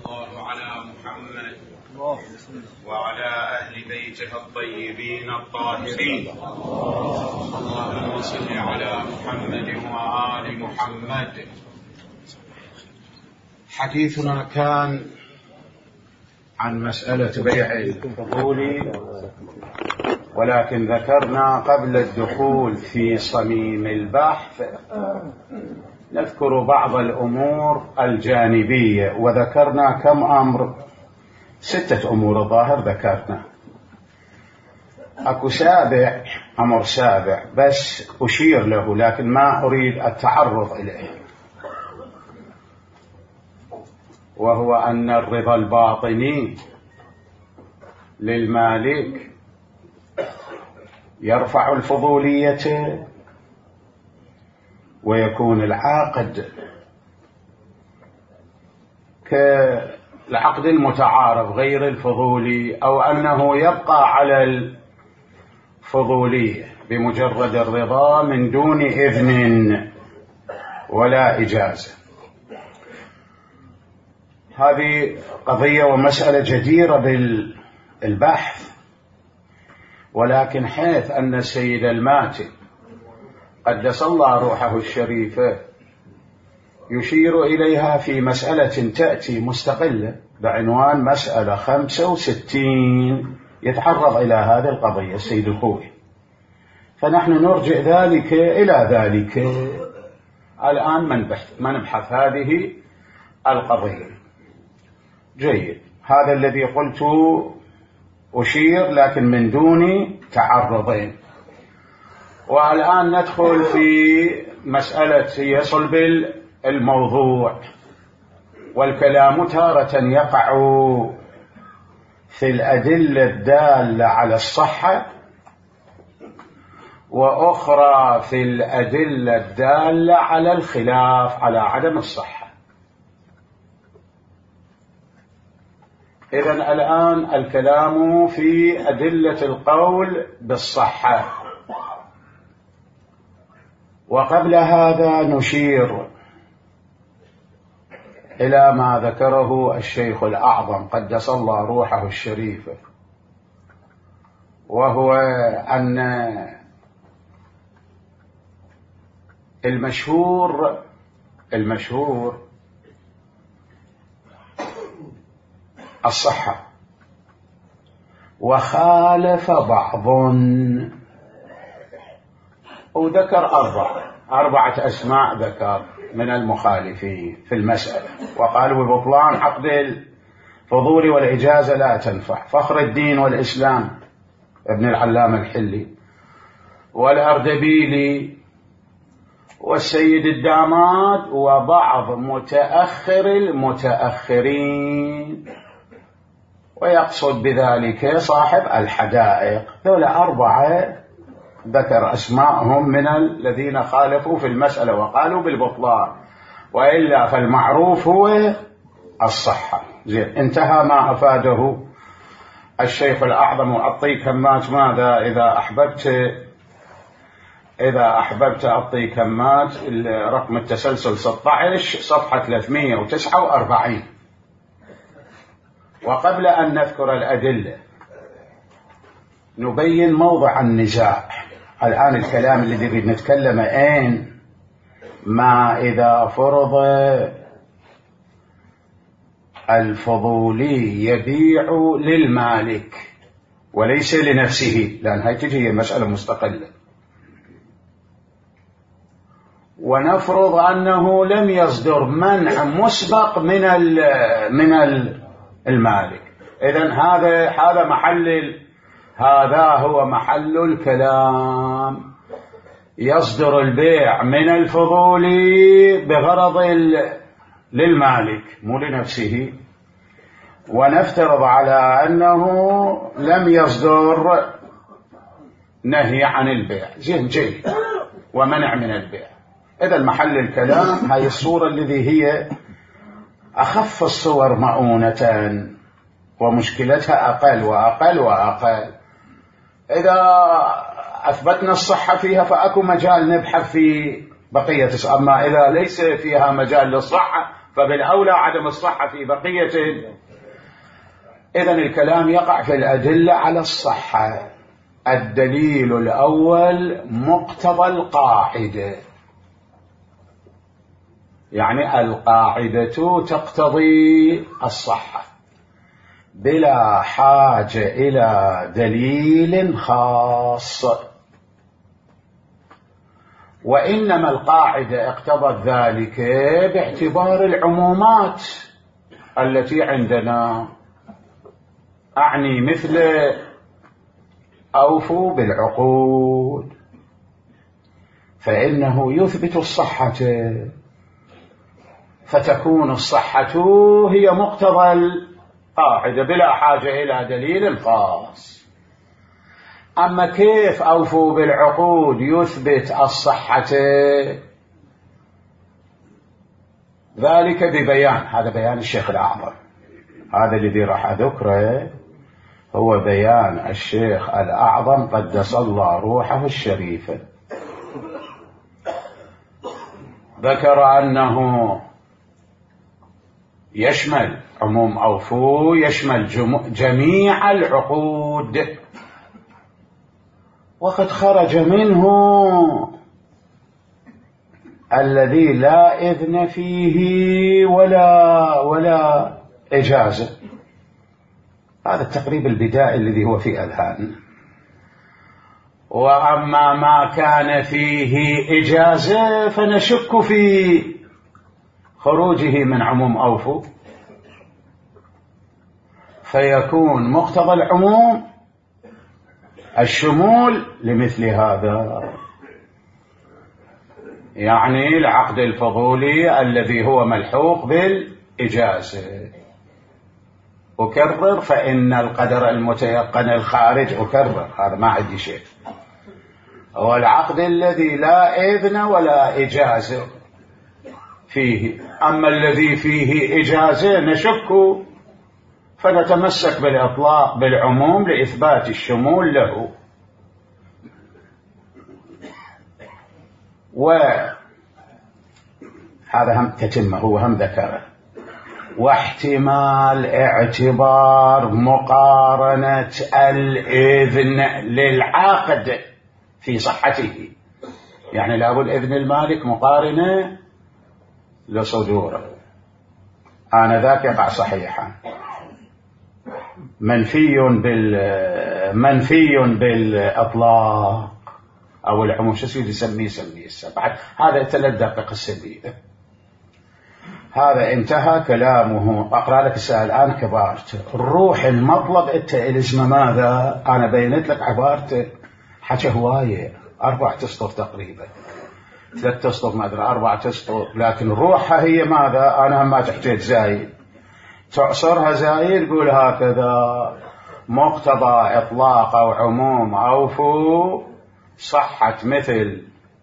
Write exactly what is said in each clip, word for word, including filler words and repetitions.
الله على محمد وعلى أهل بيته الطيبين الطاهرين. اللهم صل على محمد وآل محمد. حديثنا كان عن مسألة بيع الفضول، ولكن ذكرنا قبل الدخول في صميم البحث نذكر بعض الأمور الجانبية، وذكرنا كم أمر؟ ستة أمور الظاهر ذكرنا. أكو سابع، أمر سابع بس أشير له لكن ما أريد التعرض إليه، وهو أن الرضا الباطني للمالك يرفع الفضولية، ويكون العقد كالعقد المتعارف غير الفضولي، أو أنه يبقى على الفضولية بمجرد الرضا من دون إذن ولا إجازة. هذه قضية ومسألة جديرة بالبحث، ولكن حيث أن السيد الماتي قدس الله روحه الشريفة يشير إليها في مسألة تأتي مستقلة بعنوان مسألة خمسة وستين يتعرض إلى هذه القضية السيد الخوي، فنحن نرجع ذلك إلى ذلك الآن ما نبحث هذه القضية. جيد، هذا الذي قلت أشير لكن من دون تعرضين. والآن ندخل في مسألة هي صلب الموضوع، والكلام تارة يقع في الأدلة الدالة على الصحة، وأخرى في الأدلة الدالة على الخلاف على عدم الصحة. إذن الآن الكلام في أدلة القول بالصحة، وقبل هذا نشير إلى ما ذكره الشيخ الأعظم قدس الله روحه الشريفة، وهو أن المشهور المشهور الصحة، وخالف بعض وذكر أربعة أربعة أسماء ذكر من المخالفين في المسألة، وقالوا ببطلان عقد الفضول والإجازة لا تنفع. فخر الدين والإسلام ابن العلامة الحلي، والأردبيلي، والسيد الداماد، وبعض متأخر المتأخرين، ويقصد بذلك صاحب الحدائق. ذولا أربعة ذكر أسماءهم من الذين خالفوا في المسألة وقالوا بالبطلان، وإلا فالمعروف هو الصحة. زين، انتهى ما أفاده الشيخ الأعظم. وأعطيك همات ماذا إذا أحببت إذا أحببت أعطيك همات رقم التسلسل ستة عشر صفحة ثلاثمئة وتسعة وأربعين. وقبل أن نذكر الأدلة نبين موضع النزاع. الآن الكلام الذي نريد نتكلم أين ما إذا فرض الفضولي يبيع للمالك وليس لنفسه، لأن هاي تجي مسألة مستقلة، ونفرض أنه لم يصدر منع مسبق من من المالك. إذن هذا هذا محل هذا هو محل الكلام. يصدر البيع من الفضولي بغرض للمالك مو لنفسه، ونفترض على أنه لم يصدر نهي عن البيع زين جيد ومنع من البيع. إذا محل الكلام هاي الصورة التي هي أخف الصور مؤونة ومشكلتها أقل وأقل وأقل. إذا أثبتنا الصحة فيها فأكو مجال نبحث في بقية، أما إذا ليس فيها مجال للصحة فبالأولى عدم الصحة في بقية. إذن الكلام يقع في الأدلة على الصحة. الدليل الأول مقتضى القاعدة، يعني القاعدة تقتضي الصحة بلا حاجة إلى دليل خاص، وإنما القاعدة اقتضت ذلك باعتبار العمومات التي عندنا، أعني مثل أوفوا بالعقود، فإنه يثبت الصحة، فتكون الصحة هي مقتضى القاعدة بلا حاجة إلى دليل خاص. أما كيف أوفوا بالعقود يثبت الصحة؟ ذلك ببيان، هذا بيان الشيخ الأعظم، هذا الذي راح أذكره هو بيان الشيخ الأعظم قدس الله روحه الشريفة. ذكر أنه يشمل عموم أوفوا، يشمل جميع العقود، وقد خرج منه الذي لا إذن فيه ولا ولا إجازة. هذا التقريب البدائي الذي هو في أذهان. وأما ما كان فيه إجازة فنشك في خروجه من عموم أوفوا، فيكون مقتضى العموم الشمول لمثل هذا، يعني العقد الفضولي الذي هو ملحوق بالإجازة. أكرر فإن القدر المتيقن الخارج، أكرر هذا ما عندي شيء، هو العقد الذي لا إذن ولا إجازة فيه. أما الذي فيه إجازة نشك، فنتمسك بالإطلاق بالعموم لإثبات الشمول له. وهذا هم تتمه، هو هم ذكره. واحتمال اعتبار مقارنة الإذن للعقد في صحته، يعني لابد إذن المالك مقارنة لصدوره، آنذاك يقع صحيحا. منفي بال منفي بالإطلاق أو العموم، شو سيدي يسميه يسميه السبعة، هذا يتلدق قصة. هذا انتهى كلامه. أقرأ لك السؤال الآن كبارته. الروح المطلب أنت الاسم ماذا؟ أنا بينت لك عبارته، حكى هواية، أربع تسطر تقريبا، ثلاث تسطر ما أدري، أربع تسطر، لكن روحها هي ماذا؟ أنا هم ما تحتاج زايد، تعصرها زايد، قول هكذا: مقتضى إطلاق أو عموم أوفوا صحة، مثل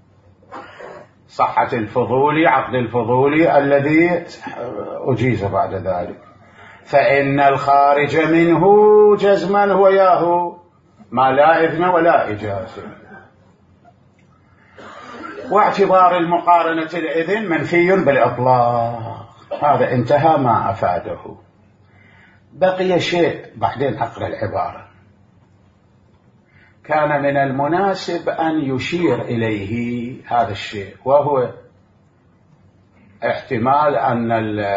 صحة الفضولي، عقد الفضولي الذي أجيز بعد ذلك، فإن الخارج منه جزما هو ياهو ما لا إذن ولا إجازة. واعتبار المقارنة الإذن منفي بالإطلاق. هذا انتهى ما أفاده. بقي شيء بعدين أقرأ العبارة. كان من المناسب أن يشير إليه هذا الشيء، وهو احتمال أن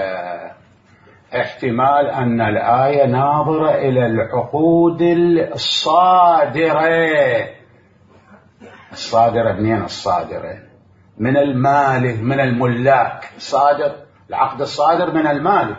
احتمال أن الآية ناظرة إلى العقود الصادرة. الصادرة منين؟ الصادرة من المالك، من الملاك. صادر، العقد الصادر من المالك،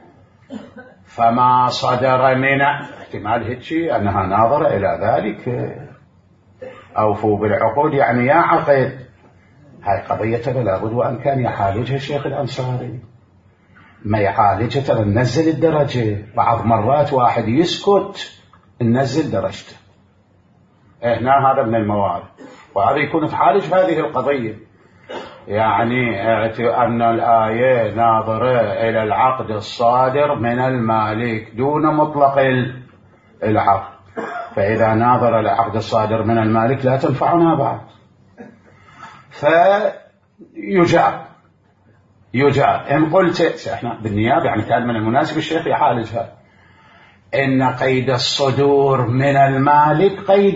فما صدر من احتمال هيك أنها ناظرة إلى ذلك. أوفوا بالعقود يعني يا عقد. هاي قضية لابد وأن كان يعالجها الشيخ الأنصاري، ما يعالجها ترى ننزل الدرجة. بعض مرات واحد يسكت ننزل درجته. هنا هذا من الموارد، وهذا يكون تعالج هذه القضية، يعني أن الآية ناظرة إلى العقد الصادر من المالك دون مطلق العقد، فإذا ناظر العقد الصادر من المالك لا تنفعنا بعد، فيجاب. يجاب. إن قلت إحنا بالنيابة يعني كان من المناسب الشيخ يعالجها، إن قيد الصدور من المالك قيد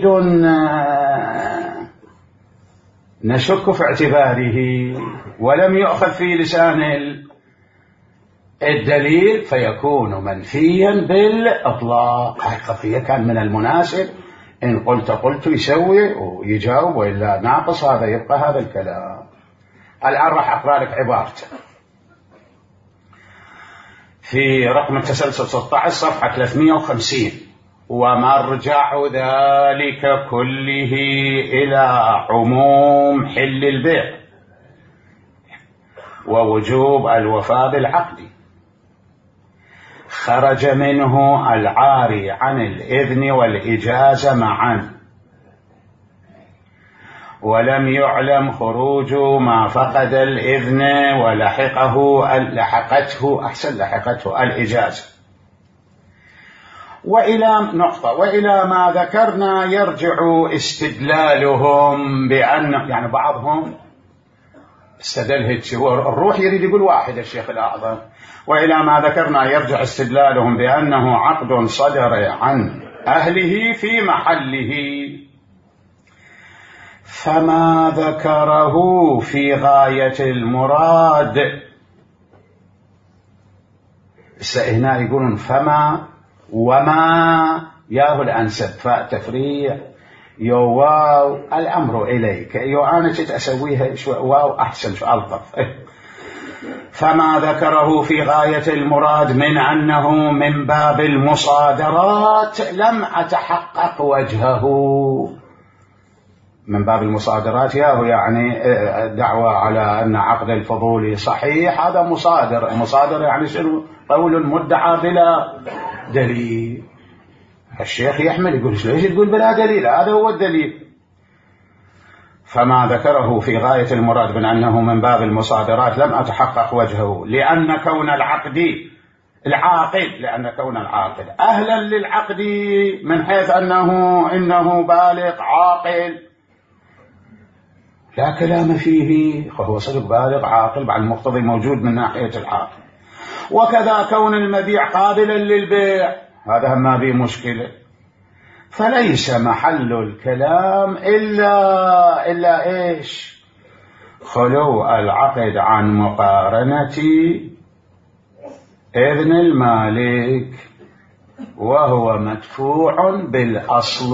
نشك في اعتباره ولم يؤخذ في لسان الدليل فيكون منفيا بالإطلاق. هاي قضية كان من المناسب إن قلت قلت يسوي ويجاوب، وإلا ناقص هذا يبقى هذا الكلام. الآن راح أقرأ لك عبارته في رقم التسلسل ستة عشر صفحة ثلاثمئة وخمسين: ومرجع ذلك كله إلى عموم حل البيع ووجوب الوفاء بالعقد، خرج منه العاري عن الإذن والإجازة معا، ولم يعلم خروج ما فقد الإذن ولحقه لحقته أحسن لحقته الإجازة. وإلى نقطة وإلى ما ذكرنا يرجع استدلالهم بأن يعني بعضهم استدل هيك، الروح يريد يقول واحد الشيخ الأعظم، وإلى ما ذكرنا يرجع استدلالهم بأنه عقد صدر عن أهله في محله، فما ذكره في غاية المراد. هنا يقولون فما وما ياهو الأنسب، فاء تفريع يو واو الأمر إليك، يو أنا جيت أسويها شو واو أحسن شو ألطف. فما ذكره في غاية المراد من أنه من باب المصادرات لم أتحقق وجهه. من باب المصادرات ياهو يعني دعوة على أن عقد الفضولي صحيح، هذا مصادر. مصادر يعني شنو؟ قول مدعى بلا دليل. الشيخ يحمل يقول ليش تقول بلا دليل؟ هذا هو الدليل. فما ذكره في غاية المراد من أنه من باب المصادرات لم أتحقق وجهه، لأن كون العقد العاقل لأن كون العاقل أهلا للعقد من حيث أنه إنه بالغ عاقل لا كلام فيه، فهو صدق بالغ عاقل بعد المقتضي موجود من ناحية العاقل. وكذا كون المبيع قابلا للبيع هذا ما به مشكلة، فليس محل الكلام إلا إلا إيش؟ خلو العقد عن مقارنة إذن المالك، وهو مدفوع بالأصل،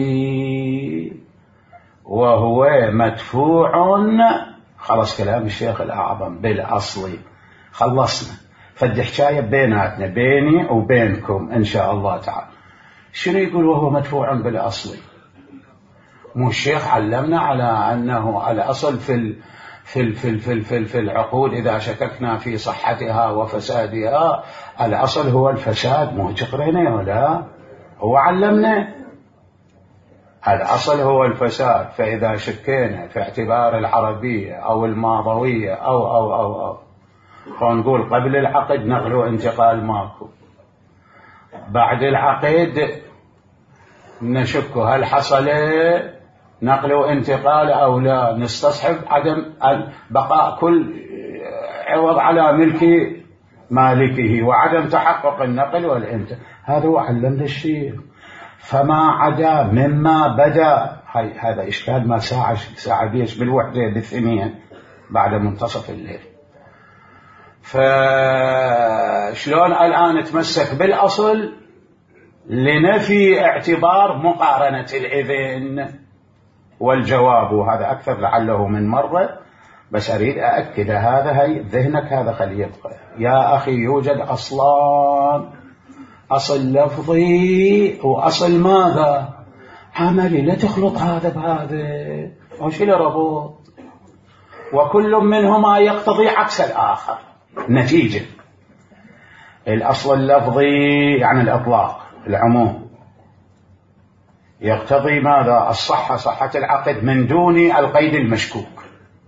وهو مدفوع خلص كلام الشيخ الأعظم بالأصل. خلصنا فدي حكاية بيناتنا بيني وبينكم إن شاء الله تعالى. شنو يقول وهو مدفوع بالأصل؟ مو الشيخ علمنا على أنه على أصل في ال في ال في ال في, ال في, ال في العقود إذا شككنا في صحتها وفسادها الأصل هو الفساد. مو تقرينا ولا هو علمنا الأصل هو الفساد، فإذا شكينا في اعتبار العربية أو الماضوية أو أو أو أو فنقول قبل العقد نقل وانتقال ماكو، بعد العقد نشك هل حصل نقل وانتقال أو لا، نستصحب عدم بقاء كل عوض على ملك مالكه وعدم تحقق النقل والانتقال. هذا هو علمنا الشيخ. فما عدا مما بدا هذا إشكال ما ساعة ساعة بيش بالوحدة بالثنين بعد منتصف الليل. فشلون الآن نتمسك بالأصل لنفي اعتبار مقارنة الإذن؟ والجواب وهذا أكثر لعله من مرة، بس أريد أأكد هذا هي ذهنك هذا خليه يبقى يا أخي. يوجد أصلان، أصل لفظي وأصل ماذا عملي، لا تخلط هذا بهذا وش له ربط، وكل منهما يقتضي عكس الآخر. نتيجة الأصل اللفظي يعني الإطلاق العموم يقتضي ماذا؟ الصحة، صحة العقد من دون القيد المشكوك،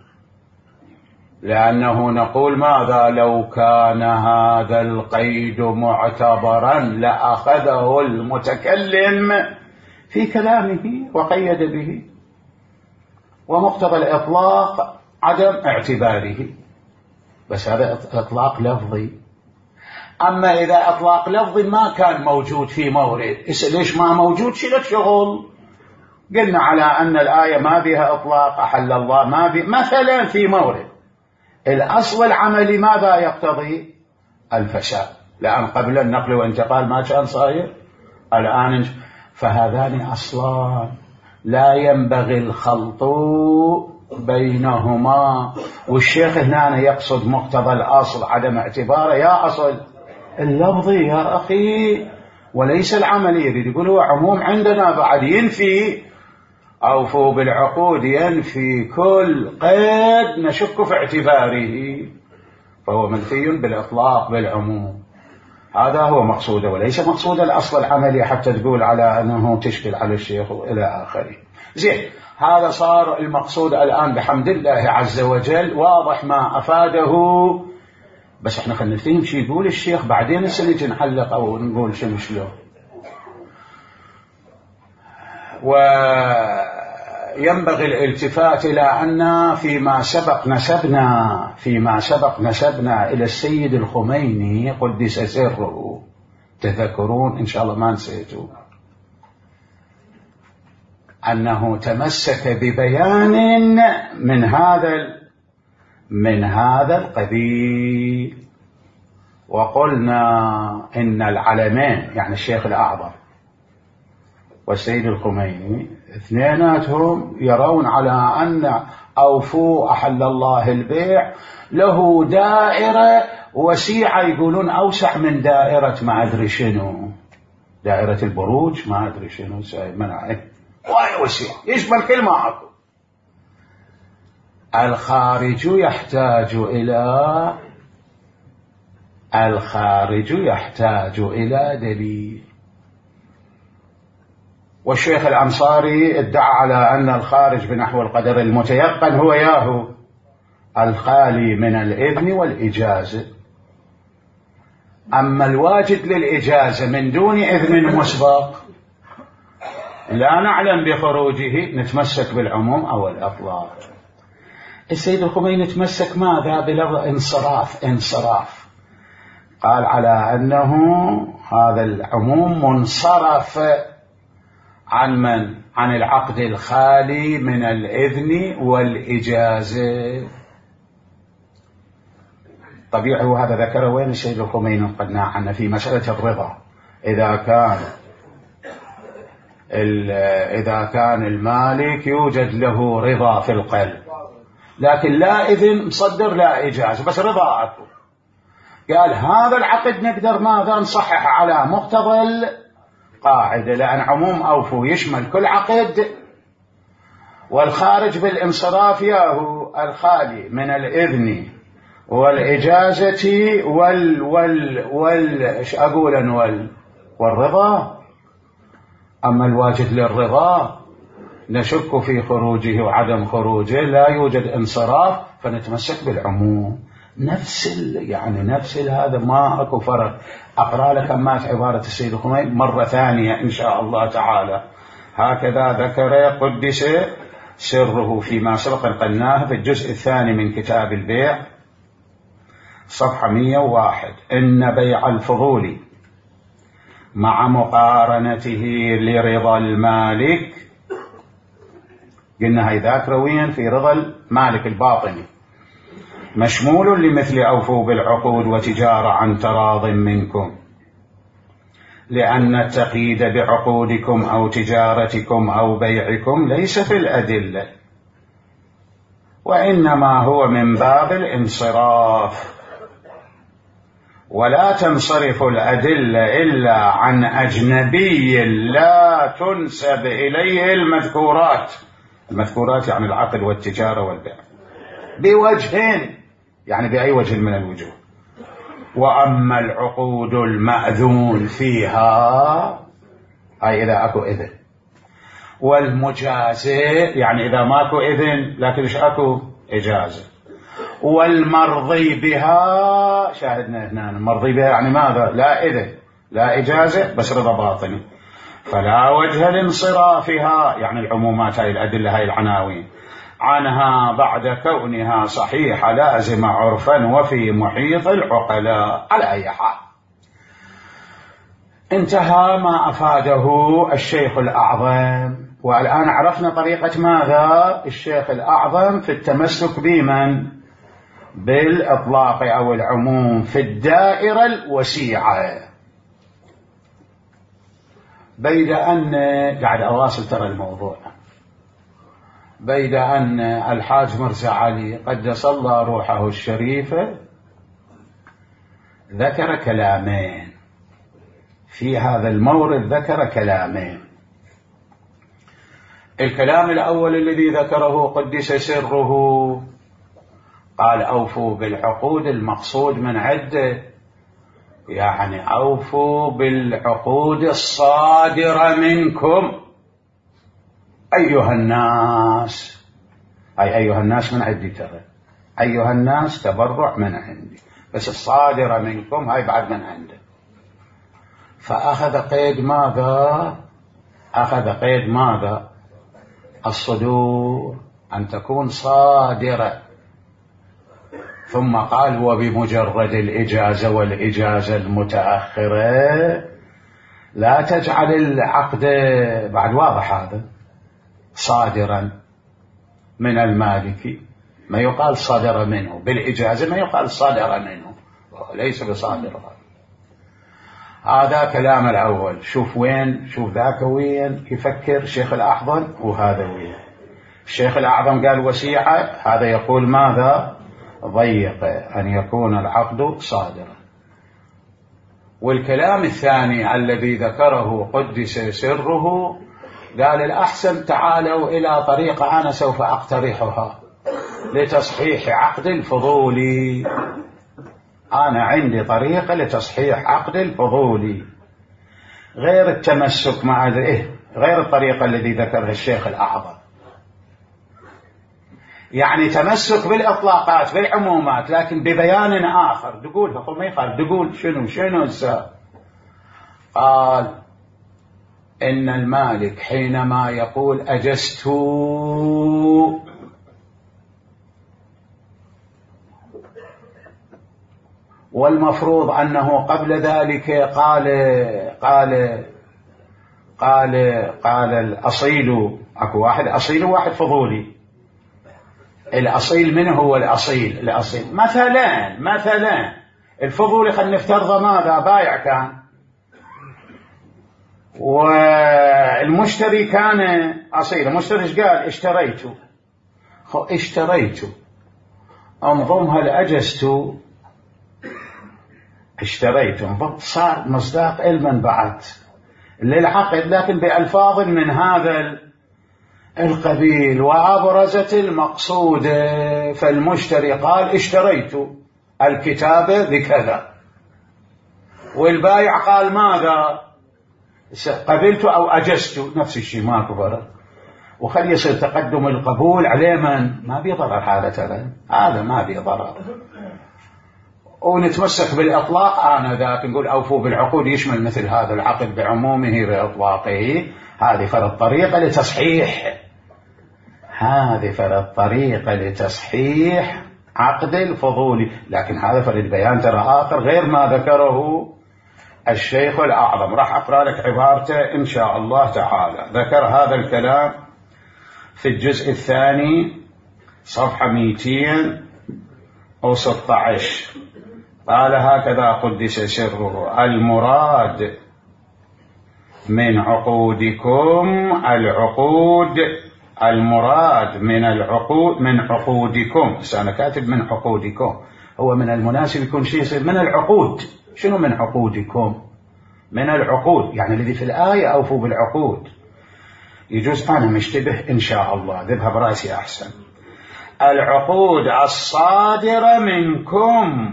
لأنه نقول ماذا؟ لو كان هذا القيد معتبرا لأخذه المتكلم في كلامه وقيد به، ومقتضى الإطلاق عدم اعتباره. بس هذا إطلاق لفظي. أما إذا إطلاق لفظي ما كان موجود في مورد، ليش ما موجود؟ شلك شغل. قلنا على أن الآية ما بها إطلاق، أحل الله ما بها مثلا في مورد. الأصل العملي ماذا يقتضي؟ الفساد، لأن قبل النقل وانتقال ما كان صاير، الآن. فهذان أصلان لا ينبغي الخلط بينهما. والشيخ هنا يقصد مقتضى الأصل عدم اعتباره يا أصل اللفظي يا أخي وليس العملي. يريد يقول هو عموم عندنا بعد ينفي أوفوا بالعقود، ينفي كل قيد نشك في اعتباره، فهو منفي بالإطلاق بالعموم. هذا هو مقصوده وليس مقصود الأصل العملي حتى تقول على أنه تشكل على الشيخ إلى آخره. زين، هذا صار المقصود الآن بحمد الله عز وجل، واضح ما أفاده. بس احنا خلينا نفهم شو يقول الشيخ، بعدين نسنج نحلق أو نقول شنو شلون. وينبغي الالتفات إلى أن فيما سبق نسبنا فيما سبق نسبنا إلى السيد الخميني قدس سره، تذكرون إن شاء الله ما نسيتوا، أنه تمسك ببيان من هذا من هذا القبيل. وقلنا إن العلمين يعني الشيخ الأعظم والسيد الخميني اثنيناتهم يرون على أن أوفوا أحل الله البيع له دائرة وسيعة، يقولون أوسع من دائرة ما أدري شنو، دائرة البروج ما أدري شنو منعه، واي وسيع يشمل كل ما أكو. الخارج يحتاج إلى الخارج يحتاج إلى دليل. والشيخ الأنصاري ادعى على أن الخارج بنحو القدر المتيقن هو ياهو الخالي من الإذن والإجازة. أما الواجد للإجازة من دون إذن مسبق لا نعلم بخروجه، نتمسك بالعموم أو الإطلاق. السيد الخميني تمسك ماذا؟ بلفظ انصراف انصراف قال على أنه هذا العموم منصرف عن من؟ عن العقد الخالي من الإذن والإجازة. طبيعي، وهذا ذكره وين السيد الخميني؟ قلنا عنه في مسألة الرضا، إذا كان إذا كان المالك يوجد له رضا في القلب لكن لا إذن مصدر لا إجازة، بس رضا أكو، قال هذا العقد نقدر ماذا؟ نصحح على مقتضى القاعدة، لأن عموم أوفو يشمل كل عقد. والخارج بالانصراف ياهو الخالي من الإذن والإجازة وال وال وال ايش أقول وال والرضا. أما الواجد للرضا نشك في خروجه وعدم خروجه، لا يوجد انصراف فنتمسك بالعموم. نفس ال... يعني نفس هذا ما أكو فرق. أقرأ لك أمات عبارة السيد الخميني مرة ثانية إن شاء الله تعالى. هكذا ذكر قدس سره فيما سبق قلناه في الجزء الثاني من كتاب البيع صفحة مئة وواحد: إن بيع الفضول مع مقارنته لرضا المالك، قلنا هاي ذاك رويا في رضا المالك الباطني، مشمول لمثل أوفوا بالعقود وتجارة عن تراض منكم، لأن التقييد بعقودكم أو تجارتكم أو بيعكم ليس في الأدلة، وإنما هو من باب الانصراف، ولا تنصرف الأدلة إلا عن أجنبي لا تنسب إليه المذكورات. المذكورات يعني العقد والتجارة والبيع بوجهين، يعني بأي وجه من الوجوه. وأما العقود المأذون فيها أي إذا أكو إذن، والمجازة يعني إذا ماكو إذن لكن إيش أكو إجازة، والمرضي بها شاهدنا هنا المرضي بها يعني ماذا؟ لا إذن لا إجازة بس رضا باطني، فلا وجه لانصرافها، يعني العمومات هاي الأدلة هاي العناوين عنها بعد كونها صحيحة لازمة عرفا وفي محيط العقلاء. على أي حال، انتهى ما أفاده الشيخ الأعظم، والآن عرفنا طريقة ماذا الشيخ الأعظم في التمسك بمن بالإطلاق أو العموم في الدائرة الوسيعة. بيد أن قاعد أواصل ترى الموضوع، بيد أن الحاج مرزا علي قدس الله روحه الشريفة ذكر كلامين في هذا المورد، ذكر كلامين. الكلام الأول الذي ذكره قدس سره قال أوفوا بالعقود، المقصود من عدة يعني أوفوا بالعقود الصادرة منكم أيها الناس، أي أيها الناس من عندي، ترى أيها الناس تبرع من عندي، بس الصادرة منكم هاي بعد من عنده. فأخذ قيد ماذا؟ أخذ قيد ماذا؟ الصدور، أن تكون صادرة. ثم قال وبمجرد الإجازة والإجازة المتأخرة لا تجعل العقد، بعد واضح هذا، صادرا من المالك، ما يقال صادر منه، بالإجازة ما يقال صادر منه، ليس بصادر. هذا كلام الأول. شوف وين، شوف ذاك وين يفكر شيخ الأعظم وهذا وين. الشيخ الأعظم قال وسيعة، هذا يقول ماذا؟ ضيق، أن يكون العقد صادرا. والكلام الثاني الذي ذكره قدس سره قال الأحسن تعالوا إلى طريقة أنا سوف أقترحها لتصحيح عقد الفضولي. أنا عندي طريقة لتصحيح عقد الفضولي غير التمسك مع إيه؟ غير الطريقة الذي ذكرها الشيخ الأعظم، يعني تمسك بالإطلاقات بالعمومات لكن ببيان آخر. تقول ما يخالف، تقول شنو شنو السبب؟ قال إن المالك حينما يقول أجزت والمفروض أنه قبل ذلك قال قال قال قال الأصيل، أكو واحد أصيل وواحد فضولي. الأصيل من هو الأصيل؟ الأصيل مثلا مثلا الفضولي خلينا نفترض ماذا؟ بايع كان، والمشتري كان أصيل. المشتري ايش قال؟ اشتريته. خو اشتريته انضمها لأجزت، اشتريته انضم، صار مصداق علما بعد للعقد لكن بألفاظ من هذا القبيل وأبرزت المقصود. فالمشتري قال اشتريت الكتابة بكذا، والبايع قال ماذا؟ قبلت أو أجزت، نفس الشيء، ماكو فرق. وخلي يصير تقدم القبول عليه من ما بيضرر هذا، ترى هذا ما بيضرر. ونتمسك بالإطلاق آنذاك نقول أوفوا بالعقود، يشمل مثل هذا العقد بعمومه بإطلاقه. هذه فرض طريقة لتصحيح، هذه فرض طريقة لتصحيح عقد الفضولي، لكن هذا فرض بيان ترى آخر غير ما ذكره الشيخ الأعظم. راح أقرأ لك عبارته إن شاء الله تعالى. ذكر هذا الكلام في الجزء الثاني صفحة مئتين وستة عشر. قال هكذا قدس سره: المراد من عقودكم العقود، المراد من العقود من عقودكم. أنا كاتب من عقودكم، هو من المناسب يكون شيء يصير من العقود. شنو من عقودكم؟ من العقود يعني الذي في الآية أوفوا بالعقود. يجوز أنا مشتبه إن شاء الله، ذبها برأسي أحسن. العقود الصادرة منكم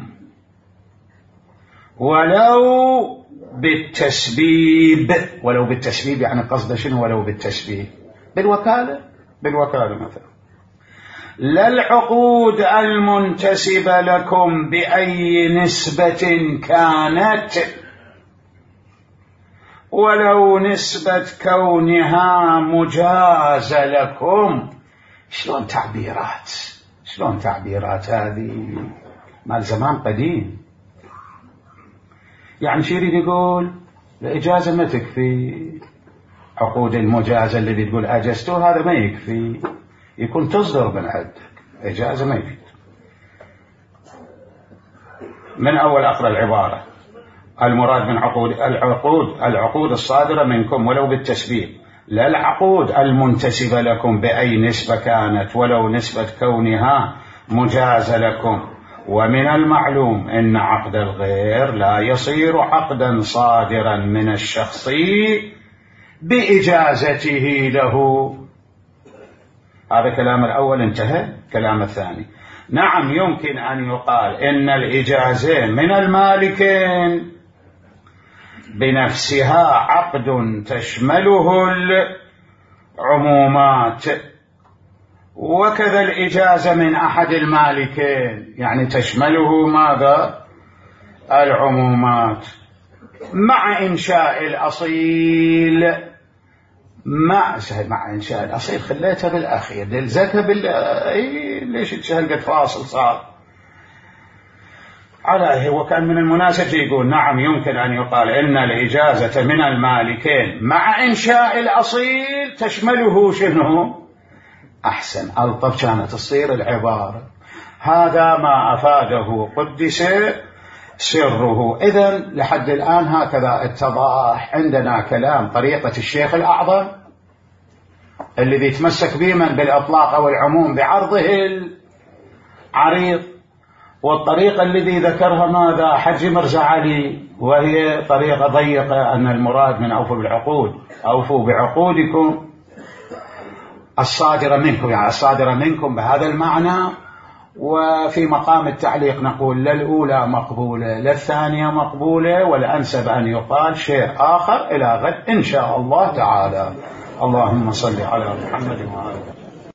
ولو بالتسبيب. ولو بالتسبيب يعني قصد شنو؟ ولو بالتسبيب بالوكالة، بالوكالة مثلا. لا العقود المنتسبة لكم بأي نسبة كانت، ولو نسبة كونها مجازة لكم. شلون تعبيرات، شلون تعبيرات هذه مال زمان قديم. يعني شو يريد يقول؟ الإجازة ما تكفي، عقود المجازة الذي تقول أجزته هذا ما يكفي، يكون تصدر من عندك إجازة ما يكفي. من أول أقرأ العبارة: المراد من عقود العقود العقود الصادرة منكم ولو بالتسبيق، لا العقود المنتسبة لكم بأي نسبة كانت ولو نسبة كونها مجازة لكم. ومن المعلوم أن عقد الغير لا يصير عقدا صادرا من الشخص بإجازته له. هذا كلام الأول انتهى. كلام الثاني: نعم يمكن أن يقال إن الإجازة من المالكين بنفسها عقد تشمله العمومات، وكذا الإجازة من أحد المالكين يعني تشمله ماذا؟ العمومات، مع إنشاء الأصيل. مع مع إنشاء الأصيل خليتها بالأخير، دلزتها بال إيه ليش تشهل قد فاصل صار على هو. كان من المناسب يقول: نعم يمكن أن يقال إن الإجازة من المالكين مع إنشاء الأصيل تشمله شنو؟ أحسن، ألطف كانت تصير العبارة. هذا ما أفاده قدس سره. إذن لحد الآن هكذا اتضح عندنا كلام طريقة الشيخ الأعظم الذي يتمسك به من بالإطلاق أو العموم بعرضه العريض، والطريقة الذي ذكرها ماذا؟ حج مرزا علي، وهي طريقة ضيقة، أن المراد من أوفوا بالعقود أوفوا بعقودكم الصادرة منكم، يعني الصادرة منكم بهذا المعنى. وفي مقام التعليق نقول: لا الأولى مقبولة لا الثانية مقبولة، والأنسب أن يقال شيء آخر إلى غد إن شاء الله تعالى. اللهم صل على محمد وعلى آله.